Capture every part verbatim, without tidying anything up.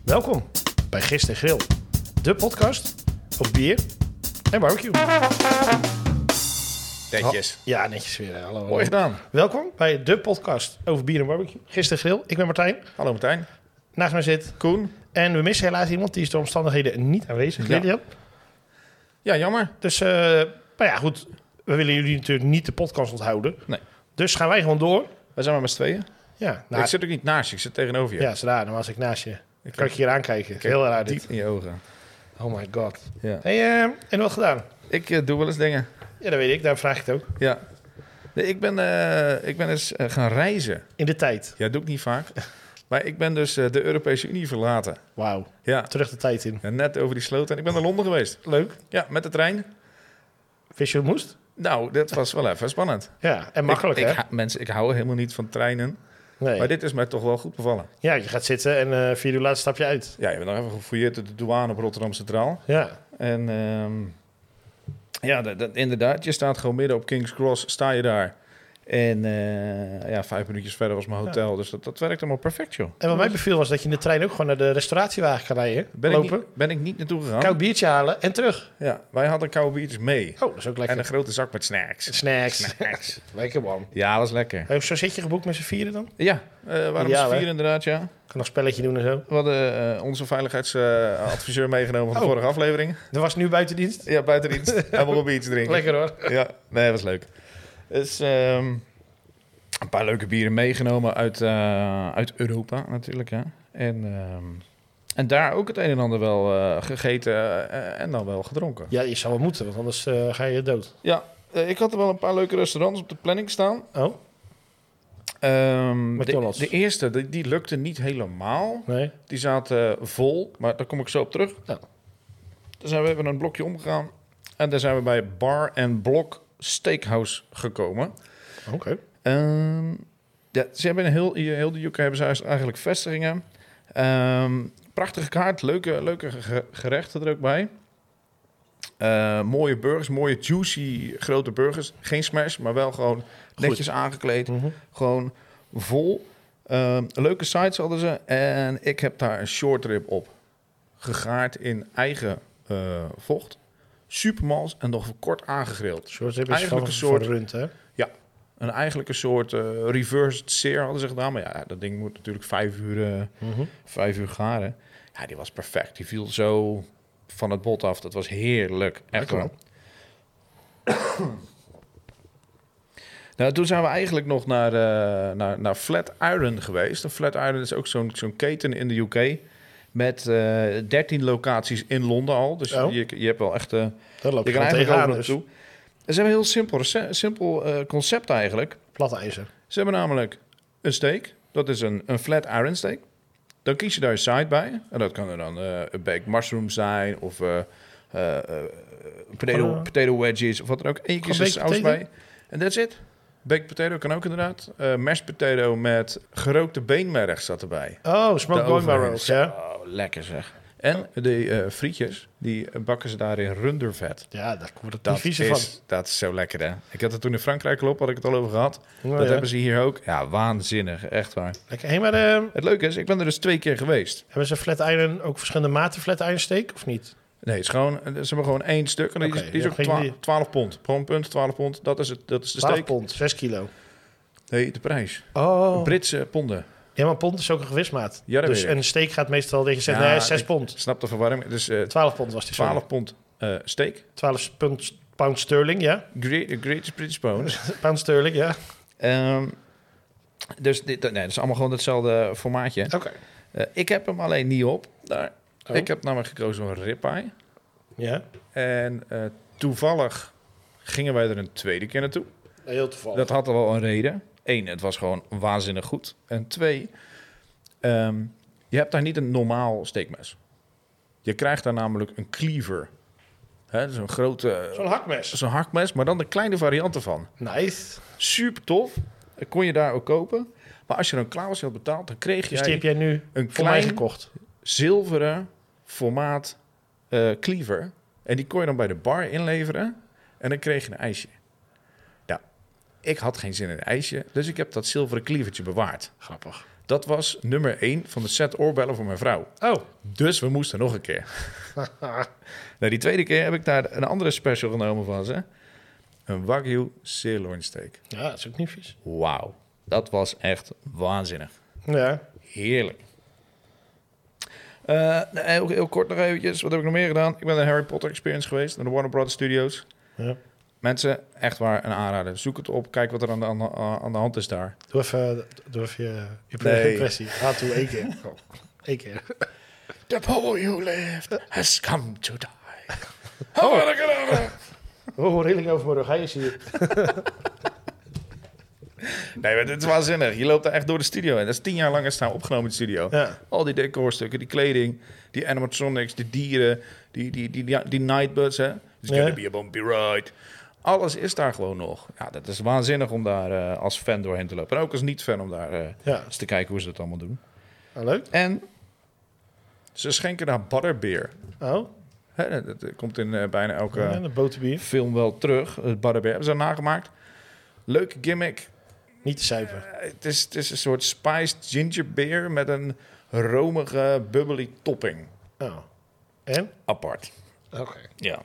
Welkom bij Gist en Grill, de podcast over bier en barbecue. Netjes. Ja, netjes weer. Hallo, hallo. Mooi gedaan. Welkom bij de podcast over bier en barbecue. Gist en Grill. Ik ben Martijn. Hallo Martijn. Naast mij zit Koen. En we missen helaas iemand, die is door omstandigheden niet aanwezig. Ja. Lilian. Ja, jammer. Dus, uh, maar ja, goed. We willen jullie natuurlijk niet de podcast onthouden. Nee. Dus gaan wij gewoon door. Wij zijn maar met z'n tweeën. Ja, nou, Ik zit ook niet naast je, ik zit tegenover je. ja, is raar. Dan was ik naast je. Dan Ik kan ik je hier aankijken. Kijk Heel raar diep dit. in je ogen. Oh my god. Ja. Hey, uh, en wat gedaan? Ik uh, doe wel eens dingen. Ja, dat weet ik. Daarom vraag ik het ook. Ja. Nee, ik, ben, uh, ik ben eens uh, gaan reizen. In de tijd. Ja, dat doe ik niet vaak. Maar ik ben dus uh, de Europese Unie verlaten. Wauw. Ja. Terug de tijd in. Ja, net over die sloot. En ik ben naar Londen geweest. Leuk. Ja, met de trein. Wist je hoe het moest? Nou, dat was wel even spannend. Ja, en makkelijk, ik, hè? ik, ha- mensen, ik hou helemaal niet van treinen. Nee. Maar dit is mij toch wel goed bevallen. Ja, je gaat zitten en uh, vier uur later stap je uit. Ja, je bent nog even gefouilleerd door de douane op Rotterdam Centraal. Ja. En um, ja, dat, dat, inderdaad, je staat gewoon midden op King's Cross, sta je daar. En uh, ja, vijf minuutjes verder was mijn hotel, ja. Dus dat, dat werkt helemaal perfect, joh. En wat mij beviel was dat je in de trein ook gewoon naar de restauratiewagen kan rijden. Ben, lopen. ik niet, ben ik niet naartoe gegaan. Koud biertje halen en terug. Ja, wij hadden koude biertjes mee. Oh, dat is ook lekker. En een grote zak met snacks. Snacks. Snacks. Lekker man. Ja, was lekker. Hey, zo zit je geboekt met z'n vieren dan? Ja, uh, waarom Ideaal, vier hè? inderdaad, ja. Kan nog een spelletje doen en zo. We hadden uh, onze veiligheidsadviseur uh, meegenomen van de Oh. vorige aflevering. Er was nu buitendienst. Ja, buitendienst. Helemaal een biertje drinken. Lekker hoor. Ja, nee, dat was leuk. Dus um, een paar leuke bieren meegenomen uit, uh, uit Europa natuurlijk. Hè. En, um, en daar ook het een en ander wel uh, gegeten uh, en dan wel gedronken. Ja, je zou wel moeten, want anders uh, ga je dood. Ja, uh, ik had er wel een paar leuke restaurants op de planning staan. Oh? Um, McDonald's. De, de eerste, die, die lukte niet helemaal. Nee. Die zaten vol, maar daar kom ik zo op terug. Ja. Toen zijn we even een blokje omgegaan. En daar zijn we bij Bar and Block Steakhouse gekomen. Oké. Okay. Um, ja, ze hebben in heel, heel de U K hebben ze eigenlijk vestigingen. Um, prachtige kaart, leuke, leuke gerechten er ook bij. Uh, mooie burgers, mooie juicy grote burgers. Geen smash, maar wel gewoon netjes Goed. aangekleed. Mm-hmm. Gewoon vol. Um, leuke sides hadden ze. En ik heb daar een short rib op. Gegaard in eigen uh, vocht. Supermals en nog kort aangegrild. Short rib is eigenlijk een soort rund, hè? Ja. Een eigenlijk een soort uh, reversed sear hadden ze gedaan. Maar ja, dat ding moet natuurlijk vijf uur, uh, mm-hmm. vijf uur garen. Ja, die was perfect. Die viel zo van het bot af. Dat was heerlijk. Echt wel. Nou, toen zijn we eigenlijk nog naar, uh, naar, naar Flatiron geweest. En Flatiron is ook zo'n, zo'n keten in de U K. Met uh, dertien locaties in Londen al. Dus oh. je, je hebt wel echt... Uh, dat loopt je kan eigenlijk over naartoe. Ze hebben een heel simpel, simpel uh, concept eigenlijk. Plat ijzer. Ze hebben namelijk een steak. Dat is een, een flat iron steak. Dan kies je daar een side bij. En dat kan er dan uh, een baked mushroom zijn. Of uh, uh, uh, potato, uh, potato wedges. Of wat dan ook. En je kiest er saus bij. En that's it. Baked potato kan ook inderdaad. Uh, mashed potato met gerookte beenmerg zat erbij. Oh, smoked bone marrows. Ja. Oh, lekker zeg. En de uh, frietjes, die bakken ze daar in rundervet. Ja, daar komt het vies van. Dat is zo lekker, hè? Ik had het toen in Frankrijk al op, had ik het al over gehad. Oh, dat ja. hebben ze hier ook. Ja, waanzinnig. Echt waar. Lekker. Hey, maar de... Het leuke is, ik ben er dus twee keer geweest. Hebben ze flat iron ook verschillende maten flat iron steak, of niet? Nee, het is gewoon, ze hebben gewoon één stuk. En die, okay, is, die is ook twa- die... twaalf pond. Gewoon punt, twaalf pond. Dat is, het, dat is de steak. twaalf pond, zes kilo. Nee, de prijs. Oh. Britse ponden. Ja, maar pond is ook een gewismaat. Ja, dus een steak gaat meestal dat je zegt, ja, nee, zes pond. Snap de verwarring. Dus, uh, twaalf pond was die. twaalf pond uh, steak. twaalf pond pound sterling, ja. Great, great British pound. Pound sterling, ja. Um, dus dit, nee, dat is allemaal gewoon hetzelfde formaatje. Oké. Okay. Uh, ik heb hem alleen niet op. Daar. Oh. Ik heb namelijk gekozen voor een ribeye. Ja. En uh, toevallig gingen wij er een tweede keer naartoe. Heel toevallig. Dat had er wel een reden. Eén, het was gewoon waanzinnig goed. En twee, um, je hebt daar niet een normaal steekmes. Je krijgt daar namelijk een cleaver. Hè, zo'n grote... Zo'n hakmes. Zo'n hakmes, maar dan de kleine variant ervan. Nice. Super tof. Dat kon je daar ook kopen. Maar als je dan klaar was had betaald, dan kreeg je dus die heb jij nu een voor mij gekocht. Zilveren formaat uh, cleaver. En die kon je dan bij de bar inleveren. En dan kreeg je een ijsje. Ik had geen zin in een ijsje, dus ik heb dat zilveren klievertje bewaard. Grappig. Dat was nummer één van de set oorbellen voor mijn vrouw. Oh. Dus we moesten nog een keer. Nou, die tweede keer heb ik daar een andere special genomen van ze. Een Wagyu sirloin steak. Ja, dat is ook niet vies. Wauw. Dat was echt waanzinnig. Ja. Heerlijk. Uh, heel, heel kort nog eventjes. Wat heb ik nog meer gedaan? Ik ben naar de Harry Potter Experience geweest. Naar de Warner Brothers Studios. Ja. Mensen, echt waar een aanrader. Zoek het op. Kijk wat er aan de, aan de, aan de hand is daar. Doe even, doe even je, je Nee. impressie. Ga toe, één keer. Oh, één keer. The power you lived has come to die. Oh, wat ik gedaan. Oh, rilling over mijn rug. Hij is hier. Nee, maar dit is waanzinnig. Je loopt daar echt door de studio. En dat is tien jaar lang is daar opgenomen in de studio. Ja. Al die decorstukken, die kleding, die animatronics, die dieren, die, die, die, die, die nightbirds, hè. It's Ja. gonna be a bumpy ride. Alles is daar gewoon nog. Ja, dat is waanzinnig om daar uh, als fan doorheen te lopen. En ook als niet-fan om daar uh, Ja. eens te kijken hoe ze dat allemaal doen. Oh, leuk. En ze schenken daar butterbeer. Oh, Hè, dat, dat komt in uh, bijna elke ja, de boterbier. film wel terug. Het butterbeer hebben ze nagemaakt. Leuke gimmick. Niet te zuiver. Uh, het, is, het is een soort spiced ginger beer met een romige, bubbly topping. Oh. En? Apart. Oké. Ja.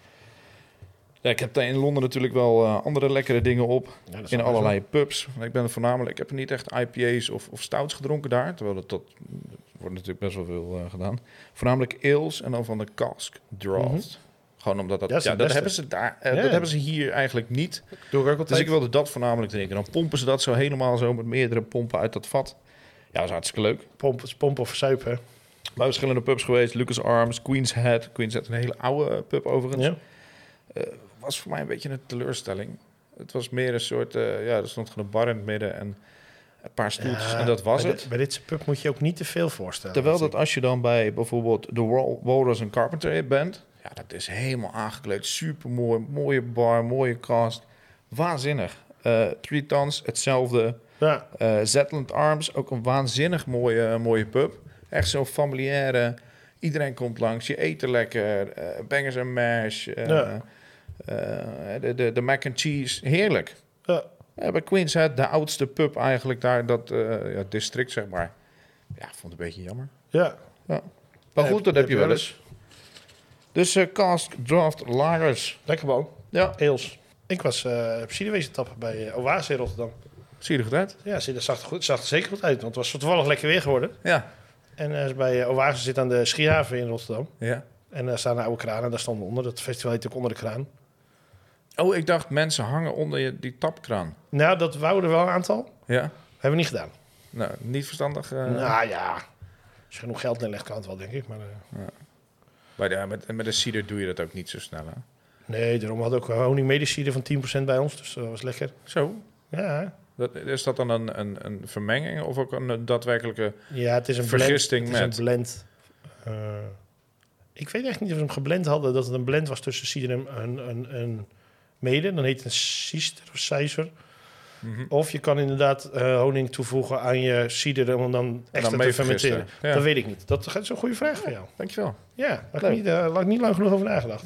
Ja, ik heb daar in Londen natuurlijk wel uh, andere lekkere dingen op. Ja, dat is In wel allerlei zo. pubs. Ik ben voornamelijk, ik heb niet echt I P A's of, of stouts gedronken daar. Terwijl dat, dat wordt natuurlijk best wel veel uh, gedaan. Voornamelijk ales en dan van de cask draft. Mhm. Gewoon omdat dat, Dat is ja, het dat beste. hebben ze daar, uh, Ja. dat hebben ze hier eigenlijk niet. Doe ik ook altijd. Dus ik wilde dat voornamelijk drinken. Dan pompen ze dat zo helemaal zo met meerdere pompen uit dat vat. Ja, dat is hartstikke leuk. Pomp, pomp of zuipen. Bij verschillende pubs geweest. Lucas Arms, Queen's Head. Queen's Head, een hele oude uh, pub overigens. Ja. Uh, was voor mij een beetje een teleurstelling. Het was meer een soort... Uh, ja, er stond gewoon een bar in het midden en een paar stoeltjes Ja, en dat was bij het. De, bij dit pub moet je ook niet te veel voorstellen. Terwijl dat natuurlijk. als je dan bij bijvoorbeeld de Wal- Walrus en Carpenter bent... Ja, dat is helemaal aangekleed. Super mooi. Mooie bar, mooie cast. Waanzinnig. Uh, Three Tons, hetzelfde. Ja. Uh, Zetland Arms, ook een waanzinnig mooie, mooie pub. Echt zo'n familiaire... Iedereen komt langs, je eet er lekker. Uh, bangers en mash. Uh, Ja. uh, de, de, de mac and cheese. Heerlijk. Ja. Ja, bij Queen's Head, de oudste pub eigenlijk daar, dat uh, ja, district zeg maar. Ja, ik vond het een beetje jammer. Ja. Ja. Maar goed, dat heb je wel eens. Dus uh, cask draft lagers. Lekker man. Ja, Eels. Ik was uh, op ciderwezen tappen bij uh, Oase in Rotterdam. zie je er goed uit? Ja, dat zag er, goed, zag er zeker goed uit. Want het was toevallig lekker weer geworden. Ja. En uh, bij uh, Oase zit aan de Schiehaven in Rotterdam. Ja. En daar staan de oude kranen. Daar stonden onder. Dat festival heet ook onder de kraan. Oh, ik dacht mensen hangen onder je, die tapkraan. Nou, dat wouden wel een aantal. Ja? Hebben we niet gedaan. Nou, niet verstandig. Uh, Nou ja, als je genoeg geld neerlegt, kan het wel, denk ik. Maar, uh, maar ja, met, met een cider doe je dat ook niet zo snel, hè? nee, daarom had ook honingmedicider van tien procent bij ons. Dus dat was lekker. Zo. Ja, Dat, is dat dan een, een, een vermenging of ook een daadwerkelijke... ja het is een Vergisting blend. Het met. is een blend. Uh, ik weet echt niet of we hem geblend hadden. Dat het een blend was tussen cider en een, een, een mede. Dan heet het een cister of cijfer. Mm-hmm. Of je kan inderdaad uh, honing toevoegen aan je cider om dan extra mee te fermenteren. vergisten. Ja. Dat weet ik niet. Dat is een goede vraag voor jou. Dankjewel. Ja, daar heb Leuk. ik niet, uh, daar had ik niet lang genoeg over nagedacht.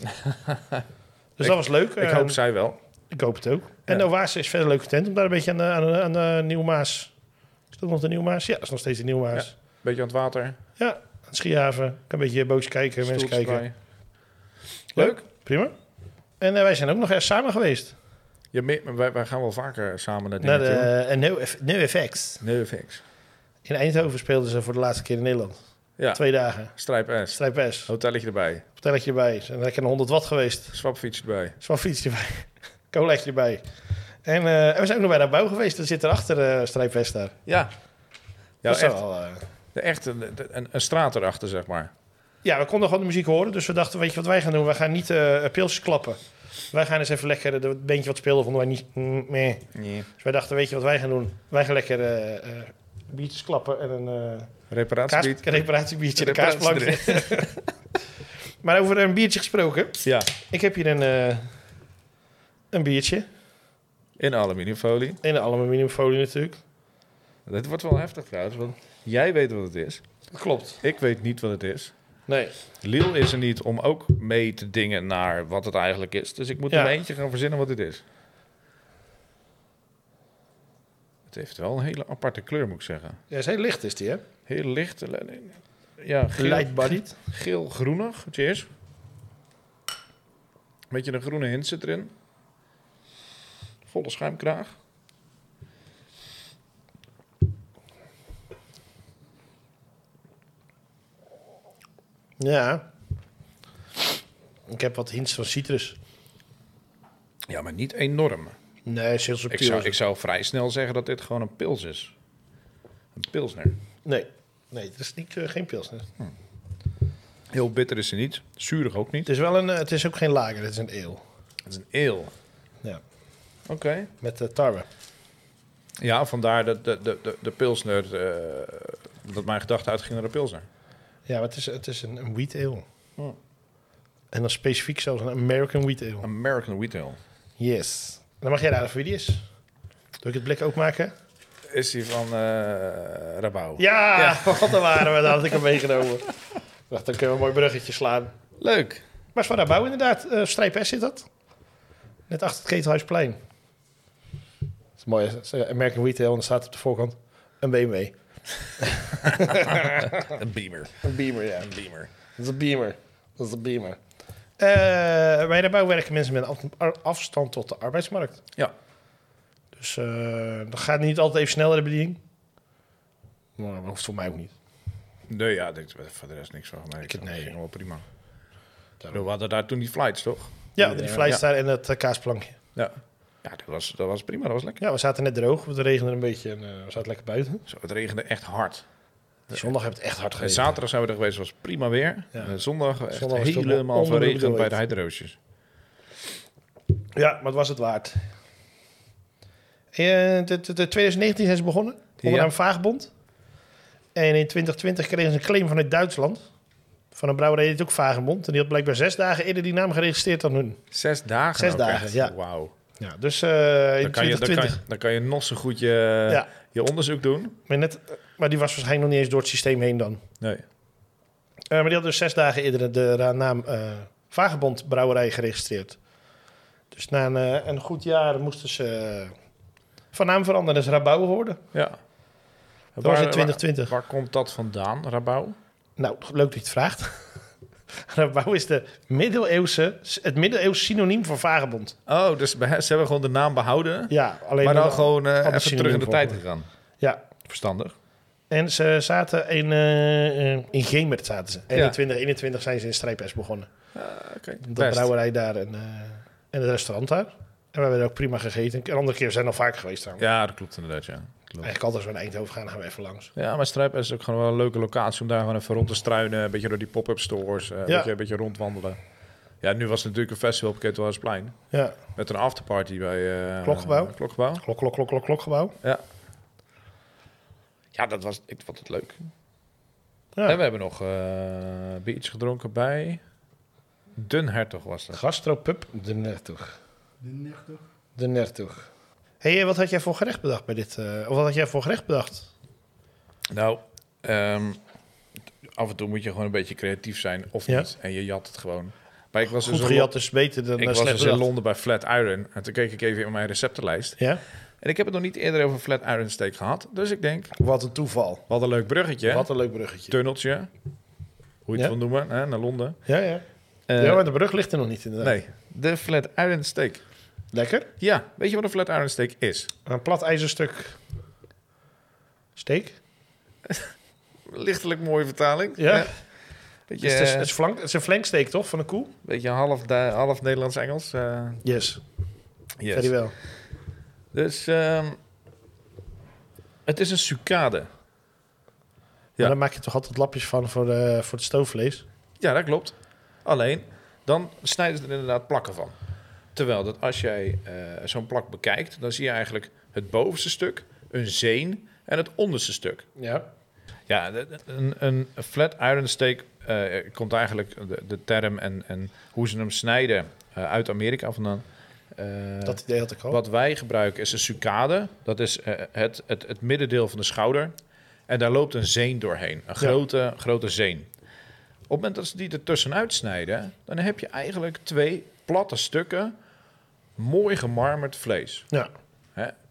Dus dat was leuk. Ik Uh, hoop zij wel. Ik hoop het ook. En Ja. de Oase is verder een leuke tent om daar een beetje aan de, aan de, aan de Nieuwmaas. Is dat nog de Nieuwmaas? Ja, dat is nog steeds de Nieuwmaas. Beetje aan het water. Ja, aan het Schiehaven. Kan een beetje bootjes kijken, mensen stoeltjes kijken. erbij. Leuk, prima. En uh, wij zijn ook nog eens samen geweest. Ja, meer, wij, wij gaan wel vaker samen naar Naar dingen de toe. uh, No, Eff- No Effects. Nee, fix. In Eindhoven speelden ze voor de laatste keer in Nederland. Ja, Twee dagen. Strijp S. Strijp S. Hotelletje erbij. Hotelletje erbij. Zijn lekker een honderd watt geweest. Swapfiets erbij. Zwaar fietsje erbij. Colaatje erbij. En, uh, en we zijn ook nog bij de bouw geweest. Dat zit erachter, uh, Strijp S daar. Ja. Ja, Dat is echt, wel, uh, de, echt een, een, een straat erachter, zeg maar. Ja, we konden gewoon de muziek horen. Dus we dachten, weet je wat wij gaan doen? We gaan niet uh, pilsjes klappen. Wij gaan eens even lekker... Het beentje wat speelde vonden wij niet... Mm, meh. Nee. Dus wij dachten, weet je wat wij gaan doen? Wij gaan lekker uh, uh, biertjes klappen en een uh, kaas, Reparatiebied. reparatiebiertje, de Reparatiebied. kaasplank. Maar over een biertje gesproken. Ja, Ik heb hier een, uh, een biertje. in aluminiumfolie. In een aluminiumfolie natuurlijk. Dit wordt wel heftig trouwens, want jij weet wat het is. Dat klopt. Ik weet niet wat het is. Nee. Liel is er niet om ook mee te dingen naar wat het eigenlijk is. Dus ik moet Ja. er eentje gaan verzinnen wat het is. Het het heeft wel een hele aparte kleur, moet ik zeggen. Ja, is heel licht is die, hè? Heel licht. eh, Ja, geel, Light-bodied. geel-groenig. Cheers. Beetje een groene hint zit erin. Volle schuimkraag. Ja. Ik heb wat hints van citrus. Ja, maar niet enorm. Nee, is heel subtiel. Ik zou, ik zou vrij snel zeggen dat dit gewoon een pils is. Een pilsner. Nee, nee, het is niet, uh, geen pilsner. Heel bitter is ze niet. Zuurig ook niet. Het is wel een, uh, het is ook geen lager, het is een ale. Het is een ale. Ja, Oké. Okay. met uh, tarwe. Ja, vandaar dat de, de, de, de pilsner, uh, dat mijn gedachte uitging naar de pilsner. Ja, maar het is, het is een, een wheat ale. Hmm. En dan specifiek zelfs een American wheat ale. American wheat ale. Yes. Dan mag jij raden voor wie die is. Doe ik het blik ook maken? Is die van uh, Rabauw? Ja, ja. Wat er waren we, daar had ik hem meegenomen. Wacht, dan kunnen we een mooi bruggetje slaan. Leuk. Maar is van Rabauw inderdaad. Uh, Strijp S zit dat. Net achter het Ketelhuisplein. Dat is mooi. American wheat ale en dan staat op de voorkant een B M W. Een Beamer. Een Beamer, ja. Een Beamer. Dat is een Beamer. Dat is een Beamer. Uh, bij Rabauw werken mensen met een afstand tot de arbeidsmarkt. Ja. Dus uh, dat gaat niet altijd even sneller, de bediening. Maar dat hoeft voor mij ook niet. Nee, ja, dit voor de rest niks van mij. Ik het nee. ging wel prima. We hadden daar toen die flights, toch? Ja, die, die flights ja. daar en het uh, kaasplankje. Ja, ja dat, was, dat was prima, dat was lekker. Ja, we zaten net droog, het regende een beetje en uh, we zaten lekker buiten. Zo, het regende echt hard. Die zondag hebben we het echt hard geregend. En zaterdag zijn we er geweest, was prima weer. Ja. En zondag, echt zondag helemaal verregend bij de Heideroosjes. Ja, maar het was het waard. In de, de, de twintig negentien zijn ze begonnen, onder ja. een Vagebond. En in twintig twintig kregen ze een claim vanuit Duitsland. Van een brouwerij die het ook Vagebond. En die had blijkbaar zes dagen eerder die naam geregistreerd dan hun. Zes dagen? Zes dagen, echt? ja. Wauw. Ja, dus uh, in dan, kan je, dan, kan je, dan kan je nog zo goed je, ja. je onderzoek doen. Maar, net, maar die was waarschijnlijk nog niet eens door het systeem heen dan. Nee. Uh, maar die had dus zes dagen eerder de, de naam uh, Vagebond Brouwerij geregistreerd. Dus na een, uh, een goed jaar moesten ze uh, van naam veranderen. Dat is Rabauw geworden. Ja. Dat waar, was in twintig twintig. Waar, waar komt dat vandaan, Rabauw? Nou, leuk dat je het vraagt. Rabauw is de middeleeuwse, het middeleeuwse synoniem voor vagebond. Oh, dus ze hebben gewoon de naam behouden. Ja, alleen maar dan gewoon uh, even terug in de tijd gegaan. Ja. Verstandig. En ze zaten in, uh, in Gemert zaten ze. En ja. in twintig eenentwintig zijn ze in Strijp S begonnen. Uh, okay. De Best. Brouwerij daar en, uh, en het restaurant daar. En we hebben ook prima gegeten. Een andere keer zijn we al vaak geweest trouwens. Ja, dat klopt inderdaad, ja. Klopt. Eigenlijk altijd als we naar Eindhoven gaan, gaan we even langs. Ja, maar Strijp is ook gewoon wel een leuke locatie om daar gewoon even rond te struinen. Een beetje door die pop-up stores, uh, ja. een, beetje, een beetje rondwandelen. Ja, nu was het natuurlijk een festival op Ketelhuisplein. Ja. Met een afterparty bij... Uh, Klokgebouw. Uh, klokgebouw. Klok, klok, klok, klok, klokgebouw. Ja. Ja, dat was... Ik vond het leuk. Ja. En we hebben nog uh, biertjes gedronken bij... Den Hertog was dat. Gastropub Den Hertog. Den Hertog. Den Hertog. Hé, hey, wat had jij voor gerecht bedacht bij dit? Uh, of wat had jij voor gerecht bedacht? Nou, um, af en toe moet je gewoon een beetje creatief zijn of ja? niet. En je jat het gewoon. Maar ik was Goed dus gejat is beter dan Ik was dus in Londen bij Flat Iron. En toen keek ik even in mijn receptenlijst. Ja? En ik heb het nog niet eerder over Flat Iron steak gehad. Dus ik denk... Wat een toeval. Wat een leuk bruggetje. Wat een leuk bruggetje. Tunneltje. Hoe je het ja? wil noemen, hè, naar Londen. Ja, ja. Uh, ja, maar de brug ligt er nog niet inderdaad. Nee, de Flat Iron steak. Lekker? Ja, weet je wat een Flat Iron steak is? Een plat ijzerstuk steak. Lichtelijk mooie vertaling. Ja. ja. Beetje, het, is, het, is flank, het is een flanksteak toch, van een koe? Beetje half, half Nederlands-Engels. Uh, yes. yes. Very wel. Dus um, het is een sucade. Ja. Maar dan maak je toch altijd lapjes van voor, de, voor het stoofvlees? Ja, dat klopt. Alleen, dan snijden ze er inderdaad plakken van. Terwijl dat als jij uh, zo'n plak bekijkt, dan zie je eigenlijk het bovenste stuk, een zeen en het onderste stuk. Ja. Ja, een, een flat iron steak uh, komt eigenlijk de, de term en, en hoe ze hem snijden uh, uit Amerika vandaan. Uh, dat idee had ik al. Wat wij gebruiken is een sucade. Dat is uh, het, het, het middendeel van de schouder. En daar loopt een zeen doorheen. Een grote, ja. grote zeen. Op het moment dat ze die er tussenuit snijden, dan heb je eigenlijk twee platte stukken mooi gemarmerd vlees. Ja. Hè?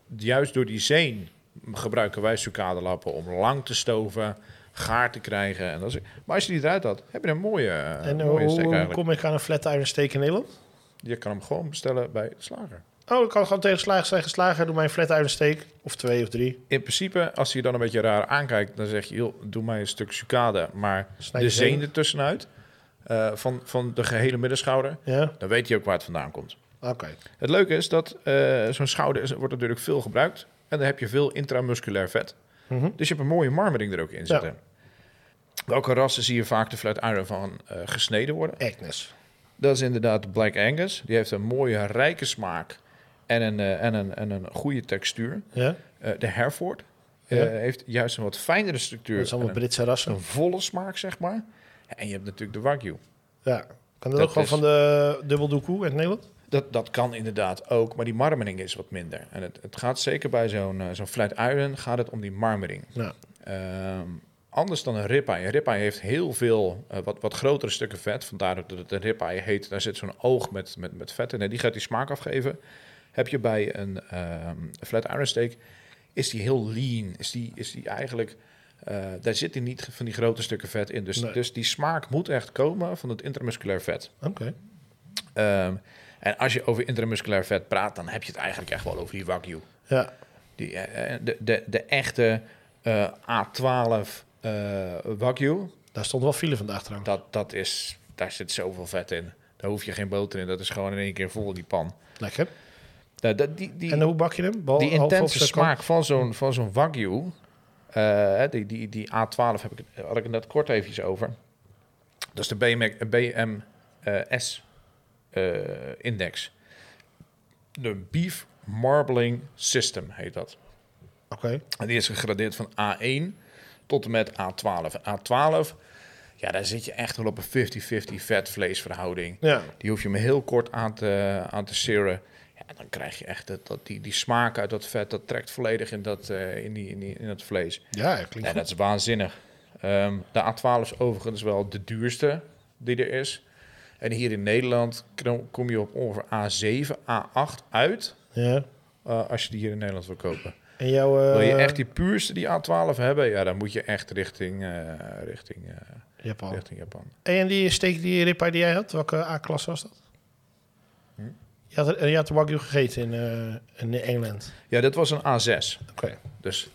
juist door die zeen gebruiken wij sucadelappen om lang te stoven, gaar te krijgen. En dat is, maar als je die eruit had, heb je een mooie, En mooie hoe, steak hoe eigenlijk. kom ik aan een flat iron steak in Nederland? Je kan hem gewoon bestellen bij de slager. Oh, ik kan gewoon tegen slager zeggen, slager, doe mij een flat iron steak. Of twee of drie. In principe, als hij je dan een beetje raar aankijkt, dan zeg je, joh, doe mij een stuk sucade, maar Snijd de de zeen. zeen ertussenuit uh, van, van de gehele middenschouder, Ja, dan weet je ook waar het vandaan komt. oké. Het leuke is dat uh, zo'n schouder is, wordt natuurlijk veel gebruikt en dan heb je veel intramusculair vet. Mhm. Dus je hebt een mooie marmering er ook in zitten. Welke rassen zie je vaak de flat iron van uh, gesneden worden? Agnes. Dat is inderdaad de Black Angus. Die heeft een mooie, rijke smaak en een, uh, en een, en een goede textuur. Ja, Uh, de Hereford uh, Ja. heeft juist een wat fijnere structuur. dat is allemaal en een, Britse rassen. een volle smaak, zeg maar. Ja, en je hebt natuurlijk de Wagyu. Ja. Kan dat, Dat ook gewoon is- van de dubbel doekoe in het Nederland? Dat, dat kan inderdaad ook, maar die marmering is wat minder. En het, het gaat zeker bij zo'n uh, zo'n flat iron gaat het om die marmering. Ja. Ehm, anders dan een ribeye. Een ribeye heeft heel veel, uh, wat, wat grotere stukken vet. Vandaar dat het een ribeye heet. Daar zit zo'n oog met, met, met vet in en die gaat die smaak afgeven. Heb je bij een um, flat iron steak, is die heel lean. Is die, is die eigenlijk, uh, daar zit die niet van die grote stukken vet in. Dus, Nee. dus die smaak moet echt komen van het intramusculair vet. Oké. Um, en als je over intramusculair vet praat, dan heb je het eigenlijk echt wel over die Wagyu. Ja. Die, uh, de, de, de echte uh, A twaalf uh, Wagyu, Daar stond wel file vandaag trouwens. dat, dat is, daar zit zoveel vet in. Daar hoef je geen boter in. Dat is gewoon in één keer vol in die pan. Lekker. Uh, dat, die, die, En hoe bak je hem? Bal, die half of intense stuk smaak van zo'n, van zo'n Wagyu, uh, die, die, die A twaalf heb ik, had ik het net kort eventjes over. Dat is de B M S uh, index. De Beef Marbling System heet dat. Oké. En die is gegradeerd van A één tot en met A twaalf. En A twaalf, ja, daar zit je echt wel op een vijftig-vijftig vet-vlees verhouding. Ja. Die hoef je maar heel kort aan te, aan te searen. Ja, dan krijg je echt dat, dat, die, die smaak uit dat vet, dat trekt volledig in dat, uh, in die, in die, in dat vlees. Ja, klinkt Ja, goed. dat is waanzinnig. Um, de A twaalf is overigens wel de duurste die er is. En hier in Nederland kom je op ongeveer A zeven, A acht uit Ja. uh, als je die hier in Nederland wil kopen. En jouw... Uh, Wil je echt die puurste die A twaalf hebben? Ja, dan moet je echt richting, uh, richting, uh, Japan. richting Japan. En die steak, die ribeye die jij had, welke A-klasse was dat? Hm? Je had, je had de Wagyu gegeten in, uh, in Engeland. Ja, dit was een A zes. Oké. Dus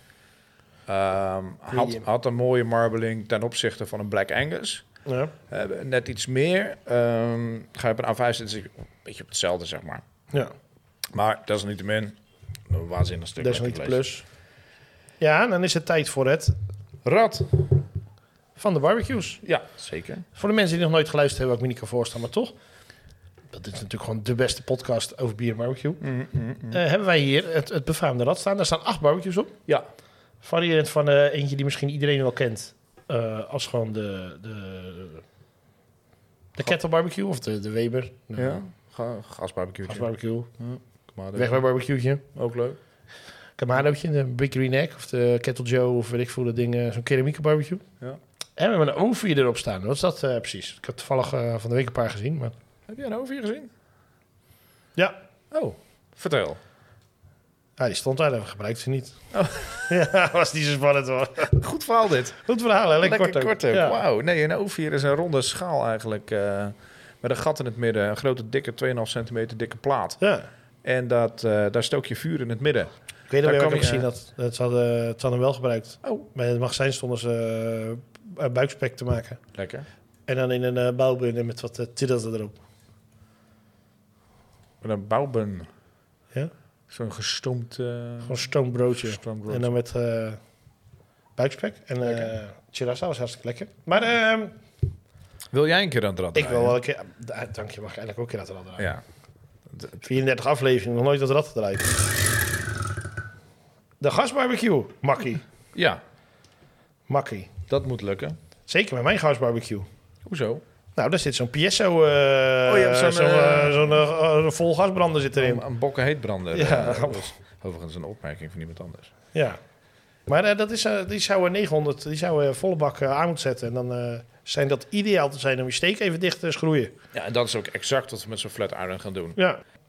um, had, Medium. had een mooie marbeling ten opzichte van een Black Angus. Ja. Uh, net iets meer. Um, ga je op een A vijf zitten, zit je een beetje op hetzelfde, zeg maar. Ja. Maar dat is niet te min. Een waanzinnig stuk. Dat is niet lekker de vlees. plus. Ja, dan is het tijd voor het Rad. van de barbecues. Ja, zeker. Voor de mensen die nog nooit geluisterd hebben, wat ik me niet kan voorstellen, maar toch. Dat is natuurlijk gewoon de beste podcast over bier en barbecue. Mm, mm, mm. Uh, hebben wij hier het, het befaamde rad staan. Daar staan acht barbecues op. Ja. Variërend van uh, eentje die misschien iedereen wel kent. Uh, als gewoon de, de, de kettle barbecue of de, de Weber. De Ja. Ga, gasbarbecue. gasbarbecue. Kamado. Wegwerpbarbecue'tje. Ook leuk. Kamadootje, de Big Green Egg of de Kettle Joe of weet ik veel, dat ding, uh, zo'n keramieke barbecue. Ja. En we hebben een ovenvier erop staan. Wat is dat uh, precies? Ik heb toevallig uh, van de week een paar gezien. Maar... Heb jij een ovenvier gezien? Ja. Oh, vertel. Ja, die stond daar, dat gebruikte ze niet. Oh. Ja, was niet zo spannend hoor. Goed verhaal dit. Goed verhaal, hè? Lekker, Lekker kort ook. kort ook. Ja. Wauw. Nee, een ovenvier is een ronde schaal eigenlijk. Uh, met een gat in het midden. Een grote, dikke, twee komma vijf centimeter dikke plaat. Ja. En dat, uh, daar stook je vuur in het midden. Ik weet nog Daar wel, ik kan heb je- gezien dat, dat ze hadden, het hadden wel gebruikt. Oh. Bij het magazijn stonden ze uh, buikspek te maken. Lekker. En dan in een uh, bouwbun en met wat uh, tiddelden erop. Met een bouwbun. Ja? Zo'n gestoomd... Uh, Gewoon stoomd broodje. gestoomd broodje. En dan met uh, buikspek. En uh, Lekker. chirasa was hartstikke lekker. Maar uh, Wil jij een keer aan het rad ik wil draaien? wel een keer... Uh, dank je, mag ik eigenlijk ook een keer laten radden. Ja. D- vierendertig afleveringen, nog nooit dat rad gedraaid. De gasbarbecue, makkie. Ja, Makkie. dat moet lukken. Zeker met mijn gasbarbecue. Hoezo? Nou, daar zit zo'n Piezo, uh, Oh, je hebt zo'n, zo'n uh, uh, zo'n, uh, uh, vol gasbrander zit erin. Een, een bokken heetbrander. Ja. Uh, dat was overigens een opmerking van iemand anders. Ja. Maar uh, dat is, uh, die zou uh, negenhonderd, die zou uh, volle bak uh, aan moeten zetten. En dan uh, zijn dat ideaal te zijn om je steek even dicht te schroeien. Ja, en dat is ook exact wat we met zo'n flat iron gaan doen. Ja.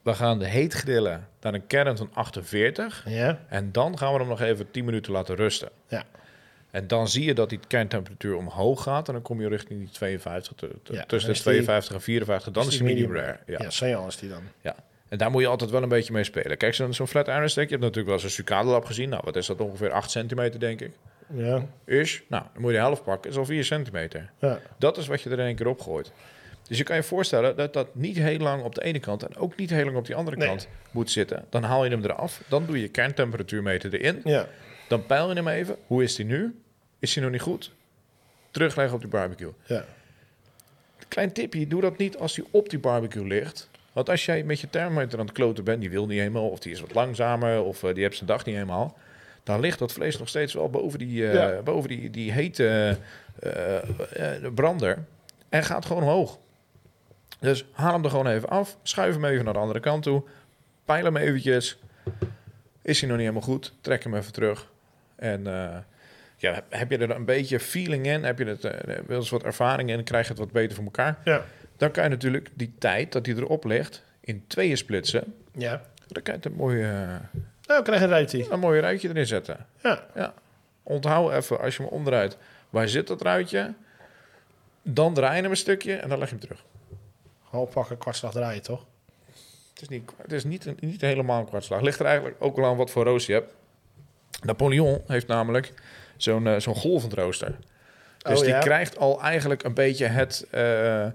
we gaan de heet grillen naar een kern van achtenveertig. Ja. En dan gaan we hem nog even tien minuten laten rusten. Ja. En dan zie je dat die kerntemperatuur omhoog gaat. En dan kom je richting die tweeënvijftig, t- t- Ja, tussen de die- tweeënvijftig en vierenvijftig. Dan is die medium rare. Ja. Ja, Saint-Jan is die dan. Ja. En daar moet je altijd wel een beetje mee spelen. Kijk, zo'n zo'n flat iron steak, je hebt natuurlijk wel eens een sucadelap gezien. Nou, wat is dat? Ongeveer acht centimeter, denk ik. Ja. Is. Nou, dan moet je de helft pakken. is al vier centimeter. Ja. Dat is wat je er in één keer opgooit. Dus je kan je voorstellen dat dat niet heel lang op de ene kant... en ook niet heel lang op die andere Nee. kant moet zitten. Dan haal je hem eraf. Dan doe je kerntemperatuurmeter erin. Ja. Dan peil je hem even. Hoe is die nu? Is die nog niet goed? Terugleggen op die barbecue. Ja. Klein tipje, doe dat niet als die op die barbecue ligt. Want als jij met je thermometer aan het kloten bent... die wil niet helemaal, of die is wat langzamer... of uh, die hebt zijn dag niet helemaal... dan ligt dat vlees nog steeds wel boven die, uh, Ja. boven die, die hete uh, uh, brander... en gaat gewoon omhoog. Dus haal hem er gewoon even af. Schuif hem even naar de andere kant toe. Peil hem eventjes. Is hij nog niet helemaal goed? Trek hem even terug. En uh, ja, heb je er een beetje feeling in? Heb je het, uh, wel eens wat ervaring in? En krijg je het wat beter voor elkaar? Ja. Dan kan je natuurlijk die tijd dat hij erop ligt... in tweeën splitsen. Ja. Dan kan je een mooie, uh, Nou, we krijgen een ruitje. een mooie ruitje erin zetten. Ja. Ja. Onthoud even, als je hem omdraait... waar zit dat ruitje? Dan draai je hem een stukje en dan leg je hem terug. Gewoon pakken, kwartslag draaien, toch? Het is niet, het is niet, een, niet helemaal een kwartslag. Ligt er eigenlijk ook wel aan wat voor rooster je hebt. Napoleon heeft namelijk zo'n uh, zo'n golvend rooster. Dus Oh, die ja? krijgt al eigenlijk een beetje het, uh,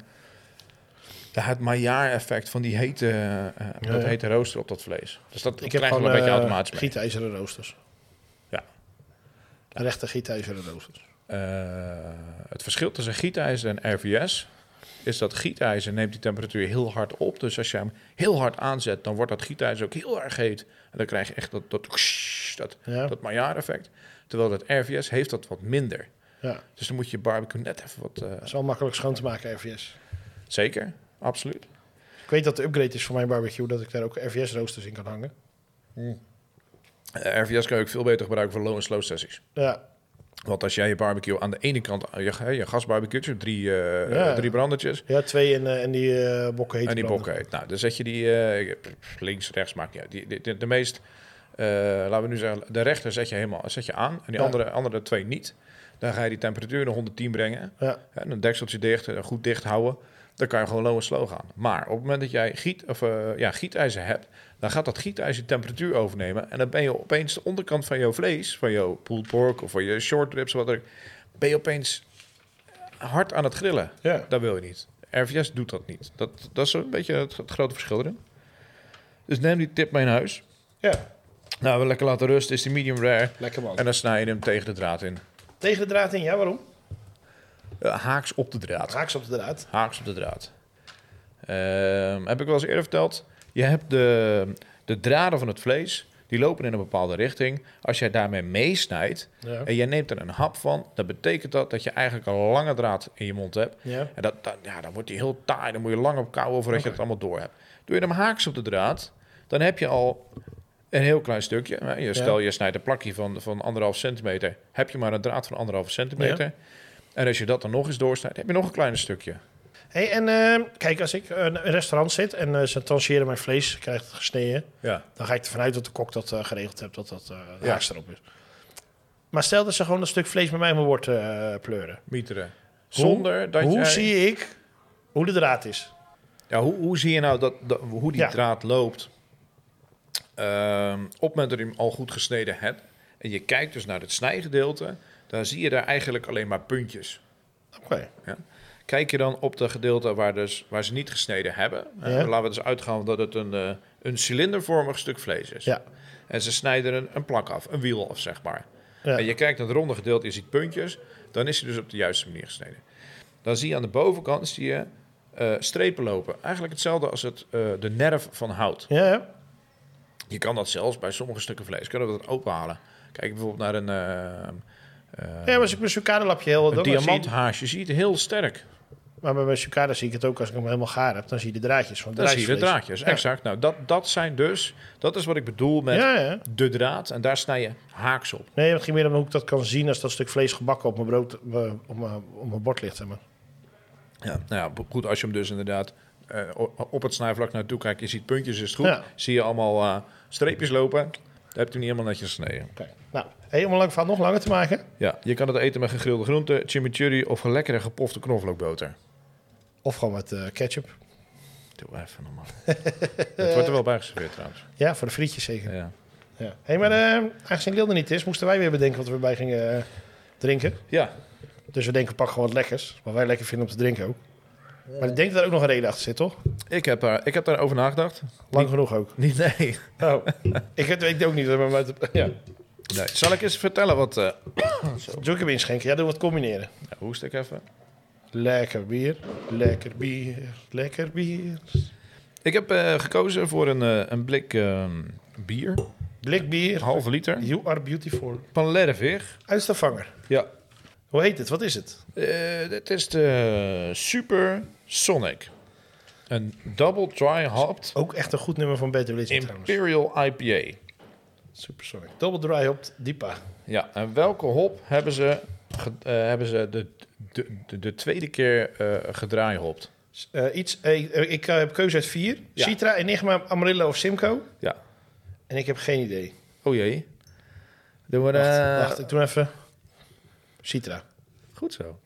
ja, het Maillard-effect van die hete, uh, Ja, dat ja. hete rooster op dat vlees. Dus dat Ik heb krijgt gewoon wel een beetje eh, automatisch mee. gietijzeren roosters. Ja. Rechte gietijzeren roosters. Uh, het verschil tussen gietijzer en R V S is dat gietijzer neemt die temperatuur heel hard op. Dus als je hem heel hard aanzet, dan wordt dat gietijzer ook heel erg heet. En dan krijg je echt dat, dat, dat, Ja. dat Maillard-effect. Terwijl dat R V S heeft dat wat minder. Ja. Dus dan moet je barbecue net even wat... Uh, Dat is wel makkelijk schoon te maken, R V S. zeker, absoluut. Ik weet dat de upgrade is voor mijn barbecue, dat ik daar ook R V S roosters in kan hangen. Uh, R V S kan je ook veel beter gebruiken voor low- en slow sessies. Ja. Want als jij je barbecue aan de ene kant... Je, je gasbarbecue, drie, uh, Ja. drie brandertjes... Ja, twee en, uh, en die uh, bokken heet En die bokken heet. Nou, dan zet je die uh, links, rechts, maakt niet uit. Die, die, de, de meest, uh, laten we nu zeggen, de rechter zet je helemaal zet je aan. En die Ja. andere, andere twee niet. Dan ga je die temperatuur naar honderdtien brengen. Ja. En een dekseltje dicht, uh, goed dicht houden. Dan kan je gewoon low en slow gaan. Maar op het moment dat jij giet, of, uh, ja, gietijzer hebt, dan gaat dat gietijzer temperatuur overnemen. En dan ben je opeens de onderkant van jouw vlees, van jouw pulled pork of van je short ribs, wat er, ben je opeens hard aan het grillen. Ja. Dat wil je niet. R V S doet dat niet. Dat, dat is een beetje het, het grote verschil erin. Dus neem die tip mee naar huis. Ja. Nou, we lekker laten rusten. Is die medium rare. Lekker man. En dan snij je hem tegen de draad in. Tegen de draad in, ja, waarom? Uh, haaks op de draad. Haaks op de draad. Haaks op de draad. Uh, heb ik wel eens eerder verteld. Je hebt de, de draden van het vlees. Die lopen in een bepaalde richting. Als jij daarmee meesnijdt Ja. en jij neemt er een hap van, dan betekent dat dat je eigenlijk een lange draad in je mond hebt. Ja. En dat, dat, ja, dan wordt die heel taai. Dan moet je lang op kouwen voordat je Oké. het allemaal door hebt. Doe je hem haaks op de draad, dan heb je al een heel klein stukje. Hè. Je, stel, je snijdt een plakje van, van anderhalf centimeter. Heb je maar een draad van anderhalve centimeter. Ja. En als je dat dan nog eens doorsnijdt, heb je nog een klein stukje. Hey, en uh, kijk, als ik uh, in een restaurant zit en uh, ze trancheren mijn vlees, krijgt het gesneden, Ja. dan ga ik ervan uit dat de kok dat uh, geregeld heeft, dat dat uh, de Ja. haaks erop is. Maar stel dat ze gewoon een stuk vlees met mij in mijn bord uh, pleuren. Mieteren. Zonder dat hoe jij... zie ik hoe de draad is? Ja, hoe, hoe zie je nou dat, dat, hoe die Ja. draad loopt? Um, op het moment dat je hem al goed gesneden hebt en je kijkt dus naar het snijgedeelte, dan zie je daar eigenlijk alleen maar puntjes. Oké. Okay. Ja. Kijk je dan op de gedeelte waar, dus, waar ze niet gesneden hebben, Ja. uh, laten we dus uitgaan dat het een, uh, een cilindervormig stuk vlees is. Ja. En ze snijden een, een plak af, een wiel af, zeg maar. Ja. En je kijkt naar het ronde gedeelte, je ziet puntjes, dan is hij dus op de juiste manier gesneden. Dan zie je aan de bovenkant zie je, uh, strepen lopen. Eigenlijk hetzelfde als het, uh, de nerf van hout. Ja, ja. Je kan dat zelfs bij sommige stukken vlees, kunnen we dat openhalen. Kijk bijvoorbeeld naar een, uh, uh, Ja, maar als ik mijn sucade-lapje heel... een dan zie je- diamanthaasje, je ziet het heel sterk. Maar bij mijn sucade zie ik het ook als ik hem helemaal gaar heb. Dan zie je de draadjes van het Dan zie je de draadjesvlees. draadjes, Ja. exact. Nou, dat, dat zijn dus, dat is wat ik bedoel met Ja, ja. de draad. En daar snij je haaks op. Nee, het ging meer om hoe ik dat kan zien als dat stuk vlees gebakken op mijn brood, uh, op, mijn, op mijn bord ligt. Zeg maar. Ja, nou ja, goed, als je hem dus inderdaad uh, op het snijvlak naartoe kijkt, je ziet puntjes, is het goed. Ja. Zie je allemaal uh, streepjes lopen, dat heb je niet helemaal netjes gesneden. Okay. Nou, hey, om een lang verhaal nog langer te maken. Ja, je kan het eten met gegrilde groenten, chimichurri of een lekkere gepofte knoflookboter. Of gewoon met uh, ketchup. Doe even normaal. Het wordt er wel bij geserveerd trouwens. Ja, voor de frietjes zeker. Ja. Ja. Hey, maar uh, aangezien Lil er niet is, moesten wij weer bedenken wat we erbij gingen uh, drinken. Ja. Dus we denken, pak gewoon wat lekkers. Wat wij lekker vinden om te drinken ook. Maar ik denk dat er ook nog een reden achter zit, toch? Ik heb, uh, ik heb daarover nagedacht. Lang niet, genoeg ook. Niet, nee. Oh, ik weet ook niet. Maar met, ja. nee. Zal ik eens vertellen wat... Uh, Doe ik hem inschenken? Ja, doe wat combineren. ja, hoest ik even. Lekker bier, lekker bier, lekker bier. Ik heb uh, gekozen voor een, uh, een blik uh, bier. Blik bier. Halve liter. You are beautiful. Van Lervig. Uit Stavanger. Ja. Hoe heet het? Wat is het? Uh, dit is de Super Sonic. Een double dry hopped Ook echt een goed nummer van Better Religion trouwens. Imperial I P A. Supersonic. Double dry hopped Dipa. Ja, en welke hop hebben ze, ge, uh, hebben ze de, de, de, de tweede keer uh, gedraaihopt? Uh, iets, uh, ik uh, heb keuze uit vier. Ja. Citra, Enigma, Amarillo of Simcoe. Ja. En ik heb geen idee. Oh jee. Doen we de... Wacht, wacht, ik doe even. Citra. Goed zo.